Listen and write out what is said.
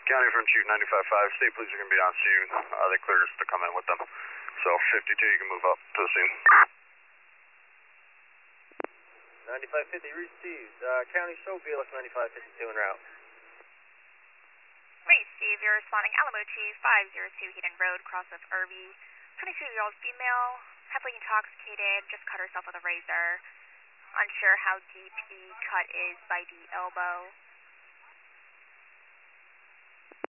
County from Chief 95.5. State police are going to be on scene. They cleared us to come in with them. So 52, you can move up to the scene. 9550 received. County show BLS 9552 en route. Receive, you're responding Alamo Chief 502 Heaton Road, cross of Irby. 22-year-old female, heavily intoxicated, just cut herself with a razor. Unsure how deep the cut is by the elbow.